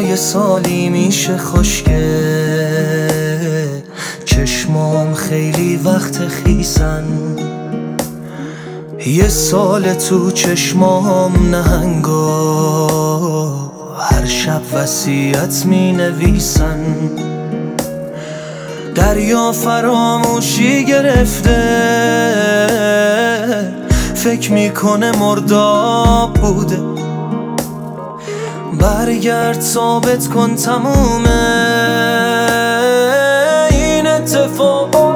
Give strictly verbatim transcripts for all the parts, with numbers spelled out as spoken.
یه سالی میشه خشکه، چشمام خیلی وقت خیسن. یه سال تو چشمام نهنگا هر شب وصیت می نویسن. دریا فراموشی گرفته، فکر میکنه مرداب بوده. برگرد ثابت کن تمومه این اتفاقات.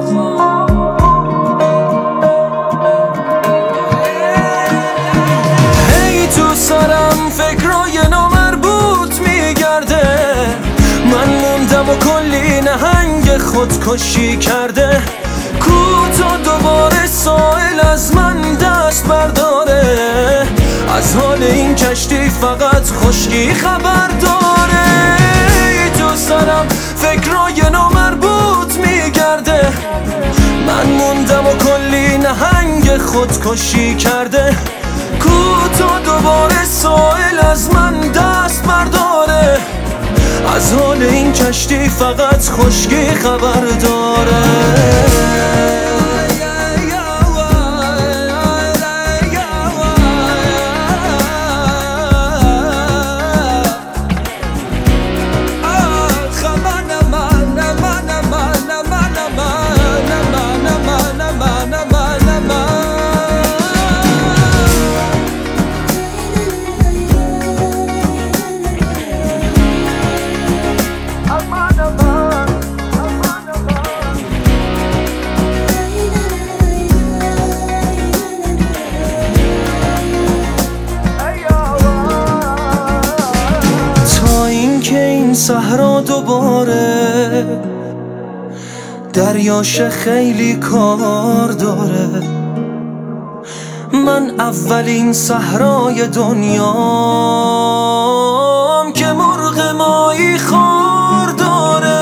هی تو سرم فکرای نامربوط میگرده، من موندم و کلی نهنگ خودکشی کرده. کوتا دوباره سائل از من دست برداره، از حال این کشتی فقط خشکی خبر داره. تو سرم فکرای نامربوط میگرده، من موندم و کلی نهنگ خودکشی کرده. کوتا دوباره سائل از من دست برداره، از حال این کشتی فقط خشکی خبر داره. صحرا دوباره دریاش خیلی کار داره. من اولین صحرای دنیام که مرغ ماهی خوار داره.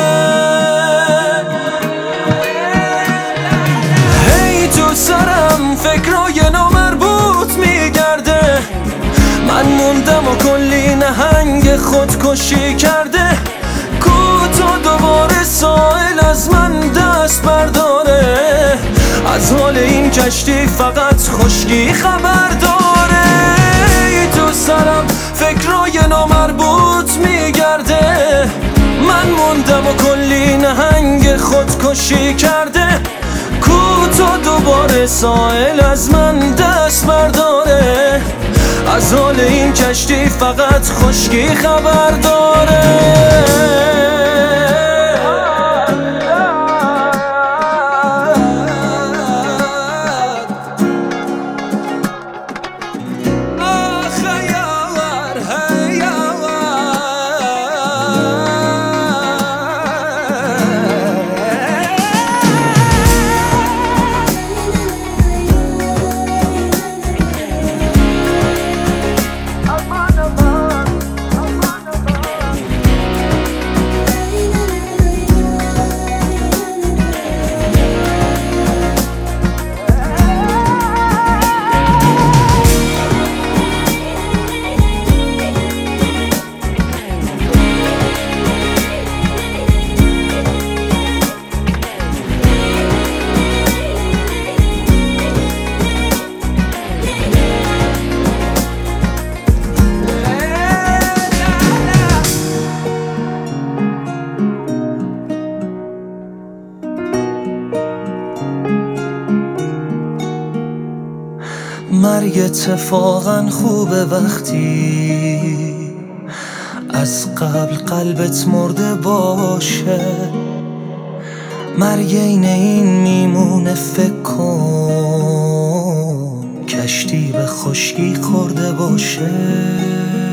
هی تو سرم فکرای نامربوط میگرده، من موندم و کلی نهنگ خودکشی کرده. کوتا دوباره سائل از من دست برداره، از حال این کشتی فقط خشکی خبر داره. تو سرم فکرای نامربوط میگرده، من موندم و کلی نهنگ خودکشی کرده. کوتا دوباره سائل از من دست برداره، از حال این کشتی فقط خشکی خبر داره. مرگ اتفاقا خوبه وقتی از قبل قلبت مرده باشه. مرگ این این میمونه، فکر کن کشتی به خشکی خورده باشه.